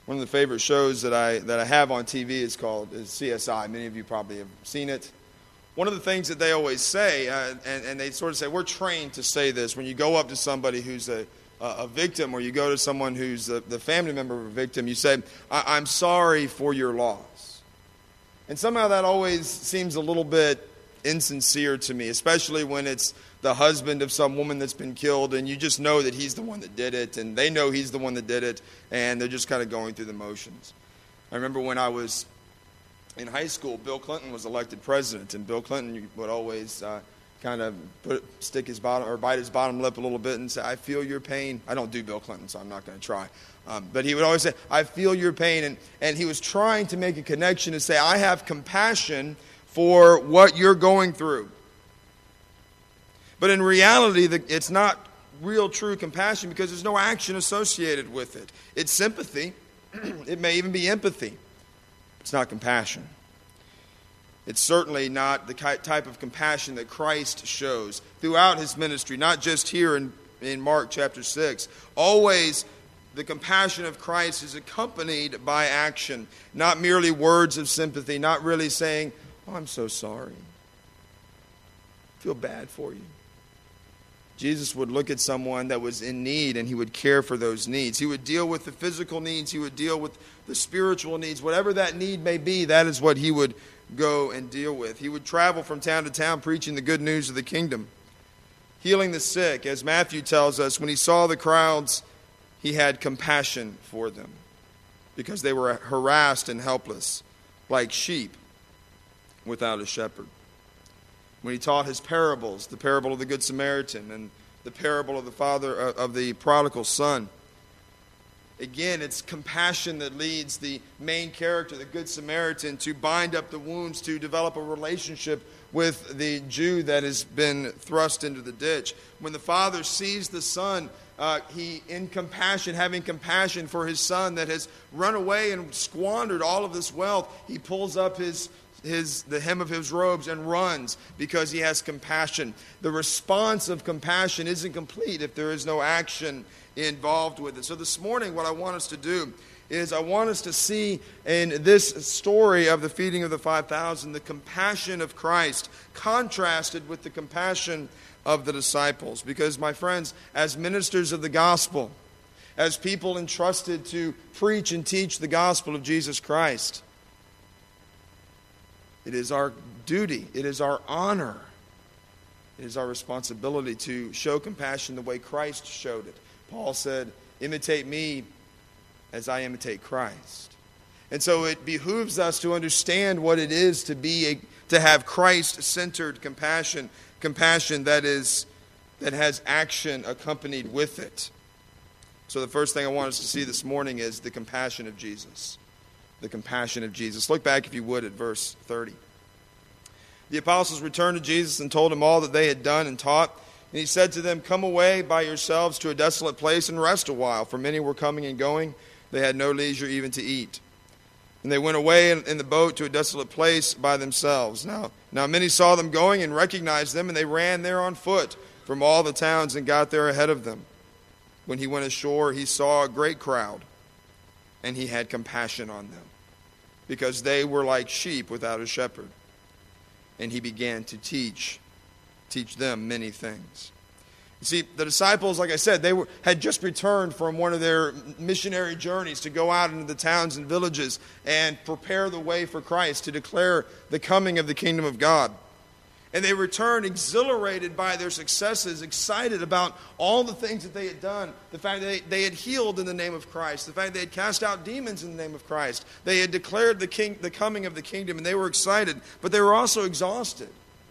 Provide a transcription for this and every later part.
One of the favorite shows that I have on TV is CSI. Many of you probably have seen it. One of the things that they always say, and they sort of say, we're trained to say this, when you go up to somebody who's a victim, or you go to someone who's the family member of a victim, you say, I'm sorry for your loss. And somehow that always seems a little bit insincere to me, especially when it's the husband of some woman that's been killed, and you just know that he's the one that did it, and they know he's the one that did it, and they're just kind of going through the motions. I remember when I was in high school, Bill Clinton was elected president, and Bill Clinton would always kind of bite his bottom lip a little bit and say, I feel your pain. I don't do Bill Clinton, so I'm not going to try. But he would always say, I feel your pain. And he was trying to make a connection and say, I have compassion for what you're going through. But in reality, it's not real, true compassion because there's no action associated with it. It's sympathy. It may even be empathy. It's not compassion. It's certainly not the type of compassion that Christ shows throughout his ministry, not just here in Mark chapter 6. Always the compassion of Christ is accompanied by action, not merely words of sympathy, not really saying, oh, I'm so sorry. I feel bad for you. Jesus would look at someone that was in need and he would care for those needs. He would deal with the physical needs. He would deal with the spiritual needs. Whatever that need may be, that is what he would go and deal with. He would travel from town to town preaching the good news of the kingdom, healing the sick. As Matthew tells us, when he saw the crowds, he had compassion for them because they were harassed and helpless like sheep without a shepherd. When he taught his parables, the parable of the Good Samaritan and the parable of the father of the prodigal son, again, it's compassion that leads the main character, the Good Samaritan, to bind up the wounds, to develop a relationship with the Jew that has been thrust into the ditch. When the father sees the son, he, in compassion, having compassion for his son that has run away and squandered all of this wealth, he pulls up the hem of his robes and runs because he has compassion. The response of compassion isn't complete if there is no action involved with it. So this morning what I want us to do is I want us to see in this story of the feeding of the 5,000 the compassion of Christ contrasted with the compassion of the disciples. Because, my friends, as ministers of the gospel, as people entrusted to preach and teach the gospel of Jesus Christ, it is our duty, it is our honor, it is our responsibility to show compassion the way Christ showed it. Paul said, imitate me as I imitate Christ. And so it behooves us to understand what it is to have Christ-centered compassion that has action accompanied with it. So the first thing I want us to see this morning is the compassion of Jesus. The compassion of Jesus. Look back, if you would, at verse 30. The apostles returned to Jesus and told him all that they had done and taught. And he said to them, come away by yourselves to a desolate place and rest a while, for many were coming and going. They had no leisure even to eat. And they went away in the boat to a desolate place by themselves. Now many saw them going and recognized them, and they ran there on foot from all the towns and got there ahead of them. When he went ashore, he saw a great crowd, and he had compassion on them, because they were like sheep without a shepherd. And he began to teach them many things. You see, the disciples, like I said, had just returned from one of their missionary journeys to go out into the towns and villages and prepare the way for Christ, to declare the coming of the kingdom of God. And they returned exhilarated by their successes, excited about all the things that they had done, the fact that they had healed in the name of Christ, the fact that they had cast out demons in the name of Christ. They had declared the coming of the kingdom, and they were excited, but they were also exhausted.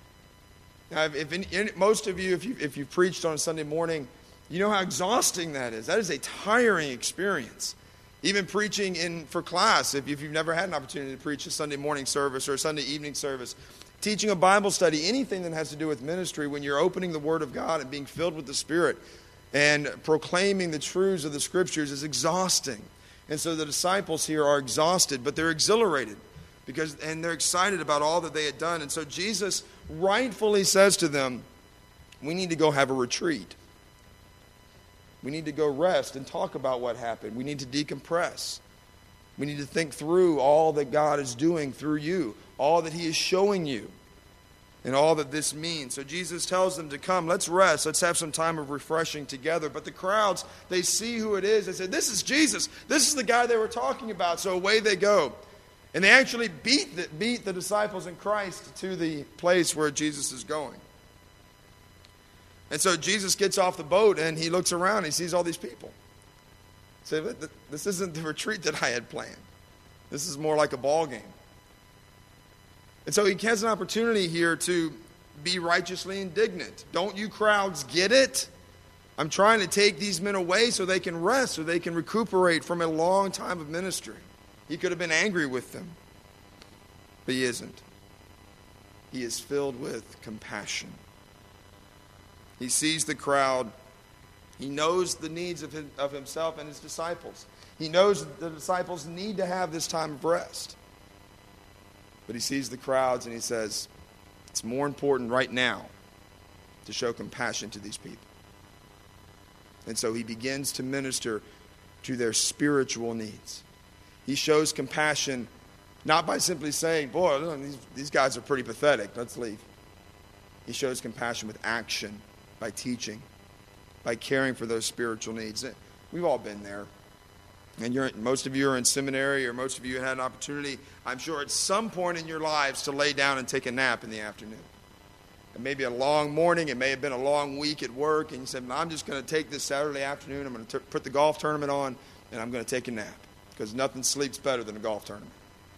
Now, most of you, if you've preached on a Sunday morning, you know how exhausting that is. That is a tiring experience. Even preaching for class, if you've never had an opportunity to preach a Sunday morning service or a Sunday evening service, teaching a Bible study, anything that has to do with ministry, when you're opening the Word of God and being filled with the Spirit and proclaiming the truths of the Scriptures is exhausting. And so the disciples here are exhausted, but they're exhilarated and they're excited about all that they had done. And so Jesus rightfully says to them, we need to go have a retreat. We need to go rest and talk about what happened. We need to decompress. We need to think through all that God is doing through you, all that he is showing you, and all that this means. So Jesus tells them to come, let's rest, let's have some time of refreshing together. But the crowds, they see who it is. They say, this is Jesus. This is the guy they were talking about. So away they go. And they actually beat the disciples in Christ to the place where Jesus is going. And so Jesus gets off the boat and he looks around and he sees all these people. He said, this isn't the retreat that I had planned. This is more like a ball game. And so he has an opportunity here to be righteously indignant. Don't you crowds get it? I'm trying to take these men away so they can rest, so they can recuperate from a long time of ministry. He could have been angry with them, but he isn't. He is filled with compassion. He sees the crowd. He knows the needs of himself and his disciples. He knows that the disciples need to have this time of rest. But he sees the crowds and he says, it's more important right now to show compassion to these people. And so he begins to minister to their spiritual needs. He shows compassion not by simply saying, boy, these guys are pretty pathetic, let's leave. He shows compassion with action, by teaching, by caring for those spiritual needs. We've all been there. And most of you are in seminary, or most of you had an opportunity, I'm sure, at some point in your lives to lay down and take a nap in the afternoon. It may be a long morning. It may have been a long week at work. And you said, I'm just going to take this Saturday afternoon. I'm going to put the golf tournament on, and I'm going to take a nap. Because nothing sleeps better than a golf tournament.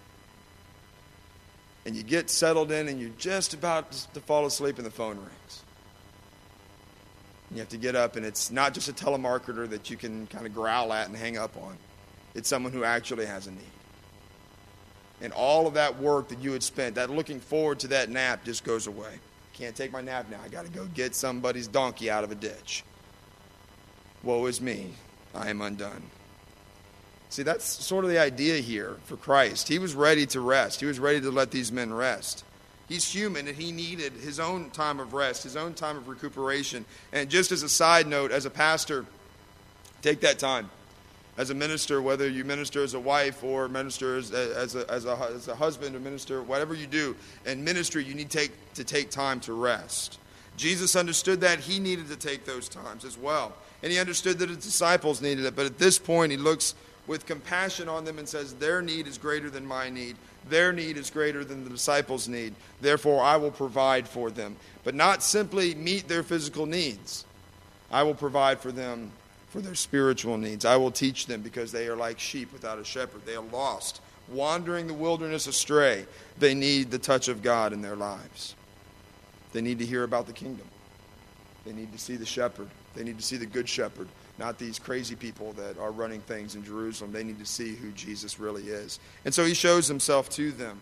And you get settled in, and you're just about to fall asleep, and the phone rings. And you have to get up, and it's not just a telemarketer that you can kind of growl at and hang up on. It's someone who actually has a need. And all of that work that you had spent, that looking forward to that nap, just goes away. Can't take my nap now. I got to go get somebody's donkey out of a ditch. Woe is me. I am undone. See, that's sort of the idea here for Christ. He was ready to rest. He was ready to let these men rest. He's human, and he needed his own time of rest, his own time of recuperation. And just as a side note, as a pastor, take that time. As a minister, whether you minister as a wife or minister as a husband or minister, whatever you do, in ministry you need to take time to rest. Jesus understood that. He needed to take those times as well. And he understood that his disciples needed it. But at this point, he looks with compassion on them and says, their need is greater than my need. Their need is greater than the disciples' need. Therefore, I will provide for them. But not simply meet their physical needs. I will provide for them for their spiritual needs. I will teach them because they are like sheep without a shepherd. They are lost, wandering the wilderness astray. They need the touch of God in their lives. They need to hear about the kingdom. They need to see the shepherd. They need to see the good shepherd, not these crazy people that are running things in Jerusalem. They need to see who Jesus really is. And so he shows himself to them.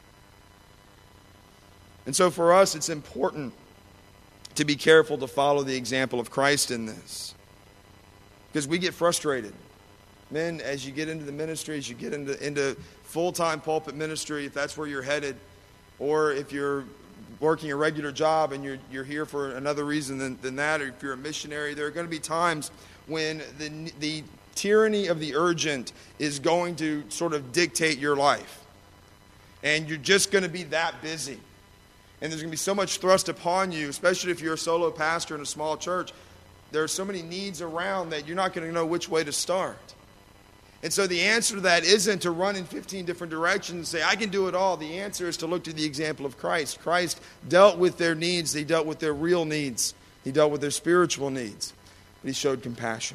And so for us, it's important to be careful to follow the example of Christ in this. Because we get frustrated. Men, as you get into the ministry, as you get into full-time pulpit ministry, if that's where you're headed, or if you're working a regular job and you're here for another reason than that, or if you're a missionary, there are going to be times when the tyranny of the urgent is going to sort of dictate your life. And you're just going to be that busy. And there's going to be so much thrust upon you, especially if you're a solo pastor in a small church. There are so many needs around that you're not going to know which way to start. And so the answer to that isn't to run in 15 different directions and say, I can do it all. The answer is to look to the example of Christ. Christ dealt with their needs. He dealt with their real needs. He dealt with their spiritual needs. But he showed compassion.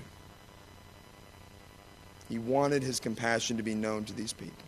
He wanted his compassion to be known to these people.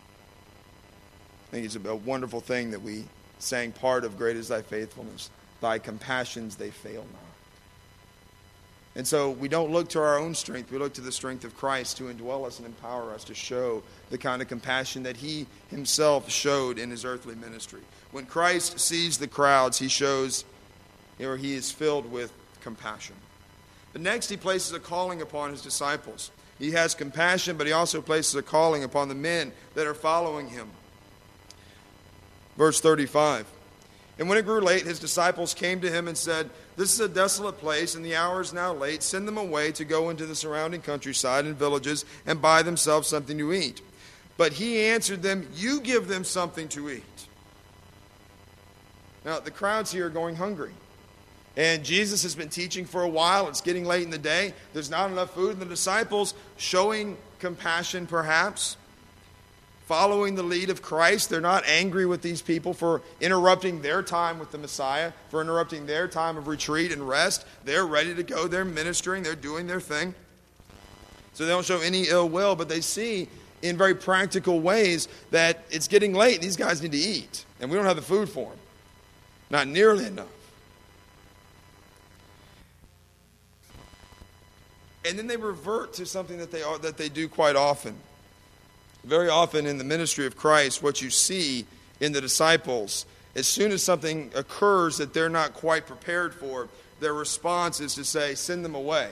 I think it's a wonderful thing that we sang part of Great is Thy Faithfulness. Thy compassions, they fail not. And so we don't look to our own strength. We look to the strength of Christ to indwell us and empower us to show the kind of compassion that he himself showed in his earthly ministry. When Christ sees the crowds, he shows, or he is filled with compassion. But next, he places a calling upon his disciples. He has compassion, but he also places a calling upon the men that are following him. Verse 35. And when it grew late, his disciples came to him and said, This is a desolate place, and the hour is now late. Send them away to go into the surrounding countryside and villages and buy themselves something to eat. But he answered them, you give them something to eat. Now, the crowds here are going hungry. And Jesus has been teaching for a while. It's getting late in the day. There's not enough food. And the disciples, showing compassion perhaps, following the lead of Christ, they're not angry with these people for interrupting their time with the Messiah, for interrupting their time of retreat and rest. They're ready to go. They're ministering. They're doing their thing. So they don't show any ill will, but they see in very practical ways that it's getting late. These guys need to eat. And we don't have the food for them. Not nearly enough. And then they revert to something that they do quite often. Very often in the ministry of Christ, what you see in the disciples, as soon as something occurs that they're not quite prepared for, their response is to say, send them away.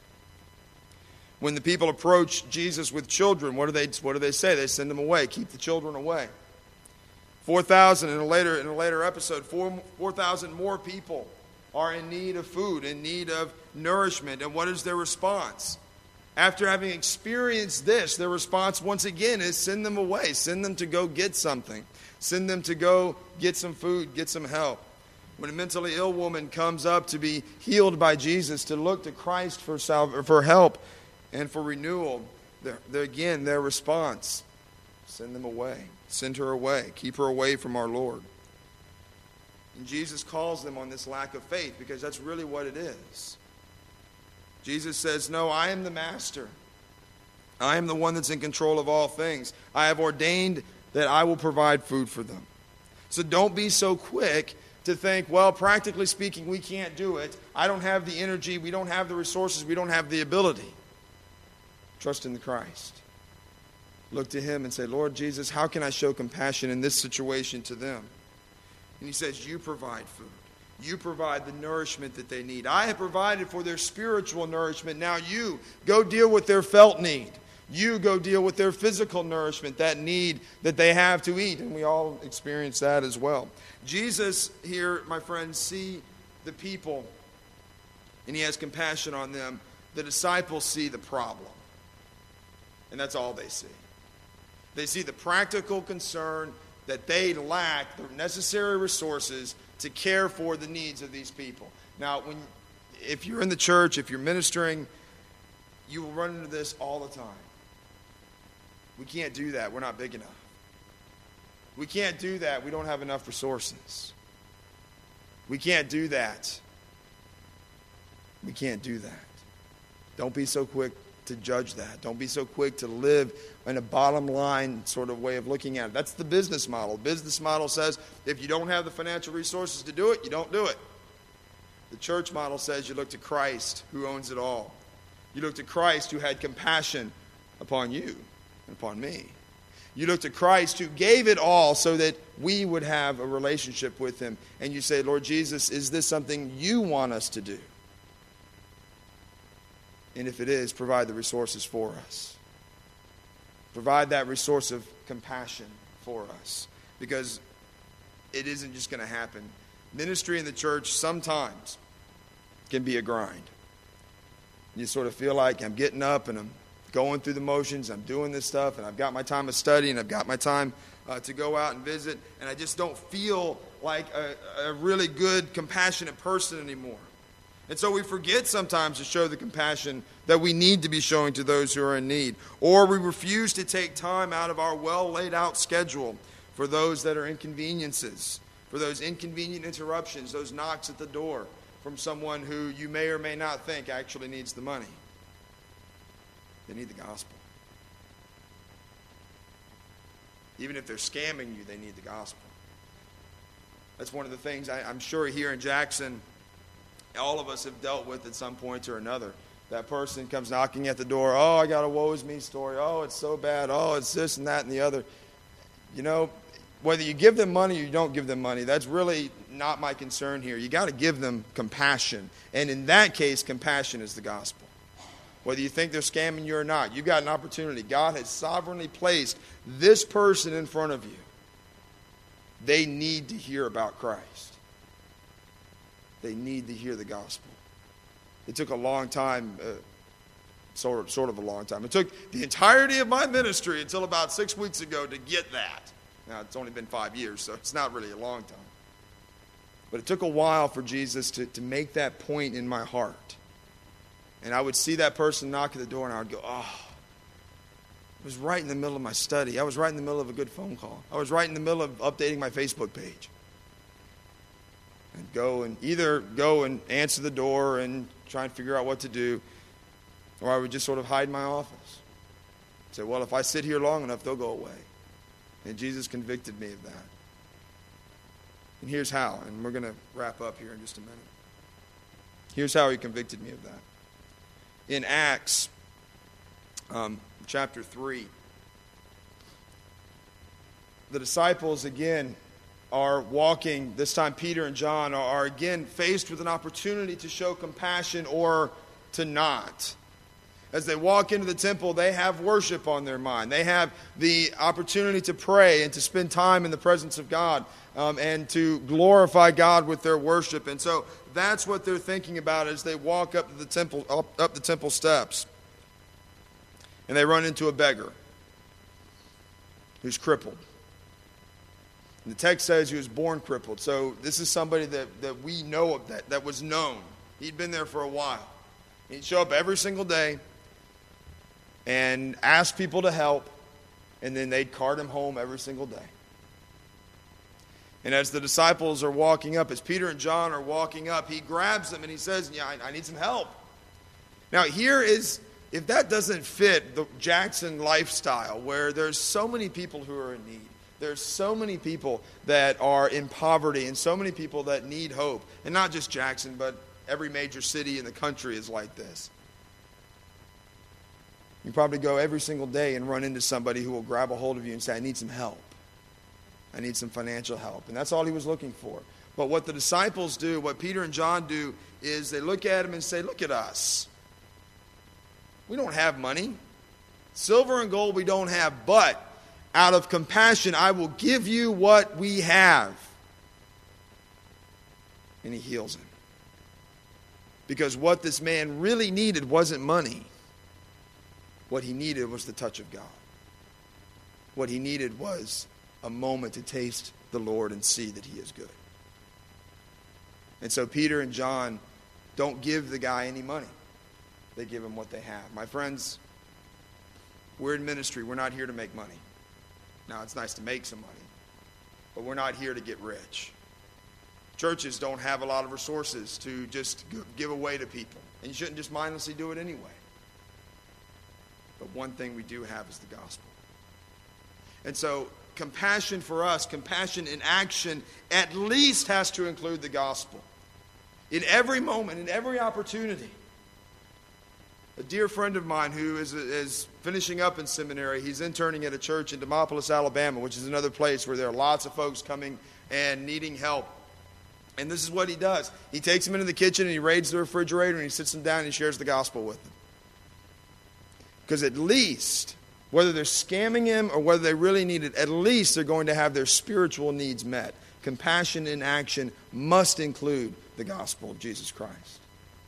When the people approach Jesus with children, what do they say? They send them away. Keep the children away. 4,000 in a later episode, 4,000 more people are in need of food, in need of nourishment. And what is their response? After having experienced this, their response once again is send them away. Send them to go get something. Send them to go get some food, get some help. When a mentally ill woman comes up to be healed by Jesus, to look to Christ for help and for renewal, their response, send them away. Send her away. Keep her away from our Lord. And Jesus calls them on this lack of faith because that's really what it is. Jesus says, no, I am the master. I am the one that's in control of all things. I have ordained that I will provide food for them. So don't be so quick to think, well, practically speaking, we can't do it. I don't have the energy. We don't have the resources. We don't have the ability. Trust in the Christ. Look to him and say, Lord Jesus, how can I show compassion in this situation to them? And he says, you provide food. You provide the nourishment that they need. I have provided for their spiritual nourishment. Now you go deal with their felt need. You go deal with their physical nourishment, that need that they have to eat. And we all experience that as well. Jesus here, my friends, see the people and he has compassion on them. The disciples see the problem. And that's all they see. They see the practical concern that they lack the necessary resources to care for the needs of these people. Now, if you're in the church, if you're ministering, you will run into this all the time. We can't do that. We're not big enough. We can't do that. We don't have enough resources. We can't do that. We can't do that. Don't be so quick to judge that. Don't be so quick to live in a bottom line sort of way of looking at it. That's the business model. The business model says if you don't have the financial resources to do it, you don't do it. The church model says you look to Christ who owns it all. You look to Christ who had compassion upon you and upon me. You look to Christ who gave it all so that we would have a relationship with him. And you say, Lord Jesus, is this something you want us to do? And if it is, provide the resources for us. Provide that resource of compassion for us. Because it isn't just going to happen. Ministry in the church sometimes can be a grind. You sort of feel like I'm getting up and I'm going through the motions. I'm doing this stuff and I've got my time of study and I've got my time to go out and visit. And I just don't feel like a really good, compassionate person anymore. And so we forget sometimes to show the compassion that we need to be showing to those who are in need. Or we refuse to take time out of our well laid out schedule for those that are inconveniences, for those inconvenient interruptions, those knocks at the door from someone who you may or may not think actually needs the money. They need the gospel. Even if they're scamming you, they need the gospel. That's one of the things I'm sure here in Jackson, all of us have dealt with at some point or another. That person comes knocking at the door. Oh, I got a woe is me story. Oh, it's so bad. Oh, it's this and that and the other. You know, whether you give them money or you don't give them money, that's really not my concern here. You got to give them compassion. And in that case, compassion is the gospel. Whether you think they're scamming you or not, you've got an opportunity. God has sovereignly placed this person in front of you. They need to hear about Christ. They need to hear the gospel. It took a long time sort of a long time. It took the entirety of my ministry until about 6 weeks ago to get that. Now, it's only been 5 years, so it's not really a long time. But it took a while for Jesus to make that point in my heart. And I would see that person knock at the door, and I would go, oh, I was right in the middle of my study. I was right in the middle of a good phone call. I was right in the middle of updating my Facebook page. And either go and answer the door and try and figure out what to do, or I would just sort of hide in my office. Say, well, if I sit here long enough, they'll go away. And Jesus convicted me of that. And here's how, and we're going to wrap up here in just a minute. Here's how he convicted me of that. In Acts chapter 3, the disciples again are walking, this time Peter and John are again faced with an opportunity to show compassion or to not. As they walk into the temple, they have worship on their mind. They have the opportunity to pray and to spend time in the presence of God and to glorify God with their worship. And so that's what they're thinking about as they walk up to the temple, up the temple steps. And they run into a beggar who's crippled. And the text says he was born crippled. So this is somebody that we know of, that was known. He'd been there for a while. He'd show up every single day and ask people to help, and then they'd cart him home every single day. And as the disciples are walking up, as Peter and John are walking up, he grabs them and he says, yeah, I need some help. Now here is, if that doesn't fit the Jackson lifestyle, where there's so many people who are in need, there's so many people that are in poverty and so many people that need hope, and not just Jackson, but every major city in the country is like this. You probably go every single day and run into somebody who will grab a hold of you and say, I need some help. I need some financial help. And that's all he was looking for. But what the disciples do, what Peter and John do, is they look at him and say, look at us. We don't have money. Silver and gold we don't have, but out of compassion I will give you what we have. And he heals him. Because what this man really needed wasn't money. What he needed was the touch of God. What he needed was a moment to taste the Lord and see that he is good. And so Peter and John don't give the guy any money. They give him what they have. My friends, we're in ministry. We're not here to make money. Now, it's nice to make some money, but we're not here to get rich. Churches don't have a lot of resources to just give away to people. And you shouldn't just mindlessly do it anyway. But one thing we do have is the gospel. And so compassion for us, compassion in action, at least has to include the gospel. In every moment, in every opportunity. A dear friend of mine who is finishing up in seminary, he's interning at a church in Demopolis, Alabama, which is another place where there are lots of folks coming and needing help. And this is what he does. He takes them into the kitchen and he raids the refrigerator and he sits them down and he shares the gospel with them. Because at least, whether they're scamming him or whether they really need it, at least they're going to have their spiritual needs met. Compassion in action must include the gospel of Jesus Christ.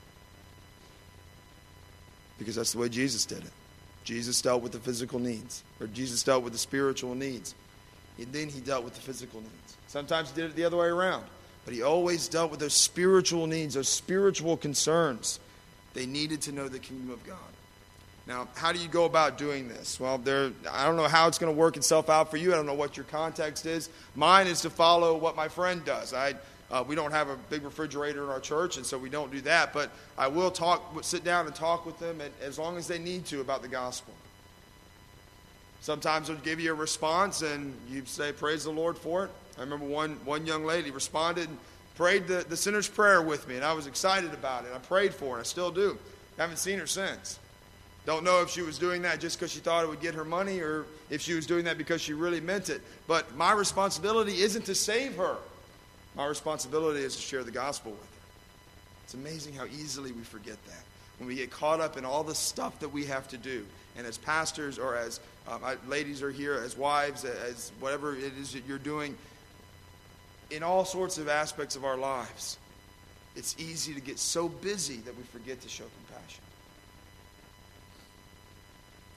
Because that's the way Jesus did it. Jesus dealt with the physical needs, or Jesus dealt with the spiritual needs. And then he dealt with the physical needs. Sometimes he did it the other way around. But he always dealt with those spiritual needs, those spiritual concerns. They needed to know the kingdom of God. Now, how do you go about doing this? Well, I don't know how it's going to work itself out for you. I don't know what your context is. Mine is to follow what my friend does. We don't have a big refrigerator in our church, and so we don't do that. But I will sit down and talk with them as long as they need to about the gospel. Sometimes they'll give you a response, and you say, praise the Lord for it. I remember one young lady responded and prayed the sinner's prayer with me, and I was excited about it. I prayed for her, and I still do. Haven't seen her since. Don't know if she was doing that just because she thought it would get her money or if she was doing that because she really meant it. But my responsibility isn't to save her. My responsibility is to share the gospel with her. It's amazing how easily we forget that. When we get caught up in all the stuff that we have to do. And as pastors or as ladies are here, as wives, as whatever it is that you're doing, in all sorts of aspects of our lives, it's easy to get so busy that we forget to show compassion.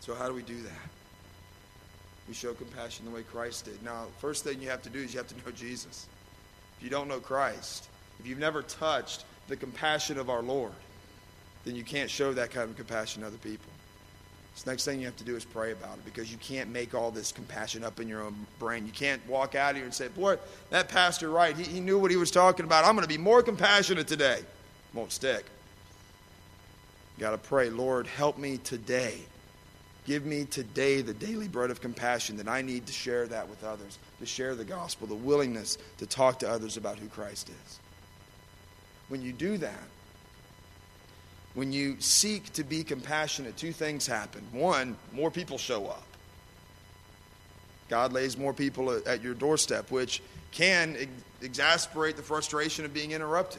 So how do we do that? We show compassion the way Christ did. Now, first thing you have to do is you have to know Jesus. If you don't know Christ, if you've never touched the compassion of our Lord, then you can't show that kind of compassion to other people. So next thing you have to do is pray about it, because you can't make all this compassion up in your own brain. You can't walk out here and say, boy, that pastor, right, he knew what he was talking about. I'm going to be more compassionate today. It won't stick. You got to pray, Lord, help me today. Give me today the daily bread of compassion that I need to share that with others, to share the gospel, the willingness to talk to others about who Christ is. When you do that, when you seek to be compassionate, two things happen. One, more people show up. God lays more people at your doorstep, which can exasperate the frustration of being interrupted.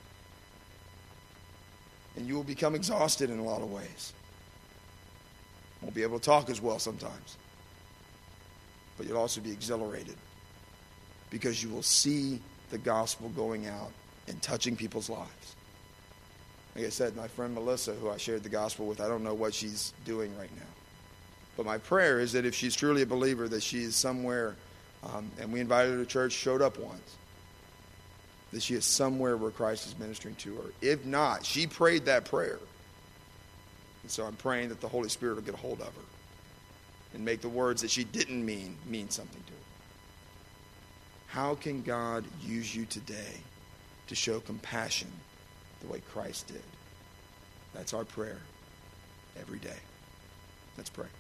And you will become exhausted in a lot of ways. Won't be able to talk as well sometimes. But you'll also be exhilarated, because you will see the gospel going out and touching people's lives. Like I said, my friend Melissa, who I shared the gospel with, I don't know what she's doing right now. But my prayer is that if she's truly a believer, that she is somewhere, and we invited her to church, showed up once, that she is somewhere where Christ is ministering to her. If not, she prayed that prayer. And so I'm praying that the Holy Spirit will get a hold of her and make the words that she didn't mean something to her. How can God use you today to show compassion the way Christ did? That's our prayer every day. Let's pray.